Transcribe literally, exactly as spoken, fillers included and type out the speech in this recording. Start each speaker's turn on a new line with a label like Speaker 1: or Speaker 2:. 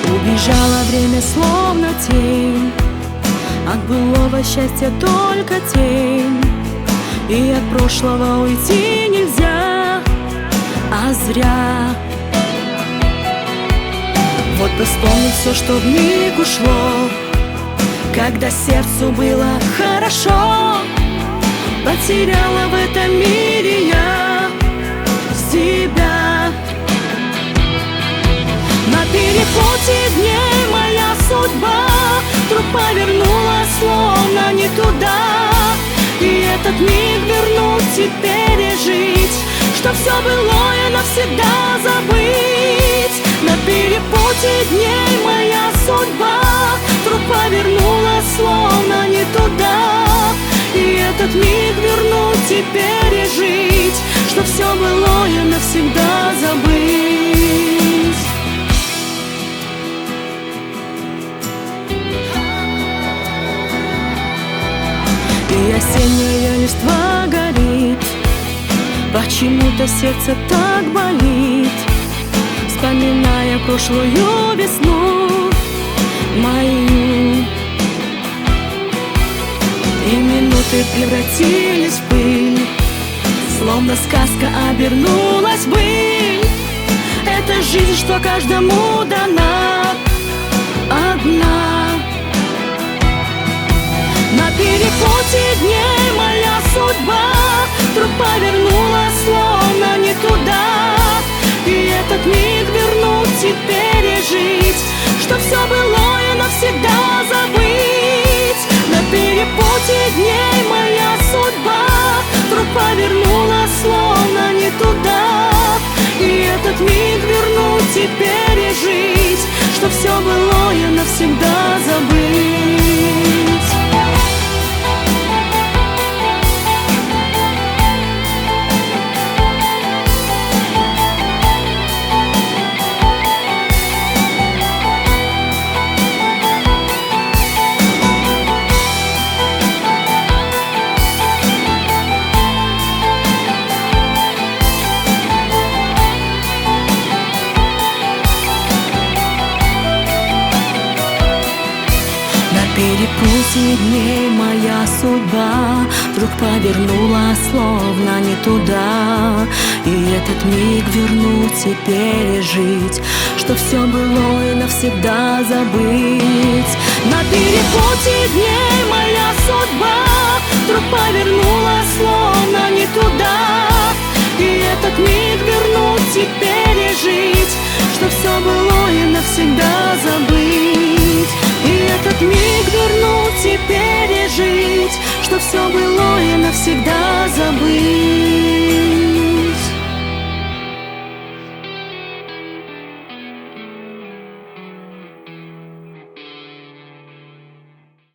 Speaker 1: Убежало время словно тень, от былого счастья только тень. И от прошлого уйти нельзя, а зря. Вот бы вспомнить все, что вмиг ушло, когда сердцу было хорошо. Потеряла в этом мире я себя. На перепутье дней моя судьба вдруг повернула словно не туда. И этот миг вернуть, теперь и жить, что все былое навсегда забыть. На перепутье дней моя судьба вдруг повернула словно не туда. И этот миг вернуть, теперь и жить, что все былое навсегда забыть. И осенняя листва горит, почему-то сердце так болит, вспоминая прошлую весну мою. И минуты превратились в пыль, словно сказка обернулась в быль. Это жизнь, что каждому дана одна. На перепутье дней моя судьба вдруг повернула словно не туда. И этот миг вернуть, теперь и жить, что все былое навсегда забыть. На перепутье дней моя судьба вдруг повернула словно не туда. И этот миг вернуть, теперь и жить, что все былое навсегда забыть. На перепутье дней моя судьба вдруг повернула словно не туда. И этот миг вернуть, теперь и жить, что все былое навсегда забыть. На перепутье дней моя судьба вдруг повернула словно не туда. И этот миг вернуть, теперь и жить, что все былое навсегда забыть. И этот миг вернуть, теперь и жить, что все былое навсегда забыть.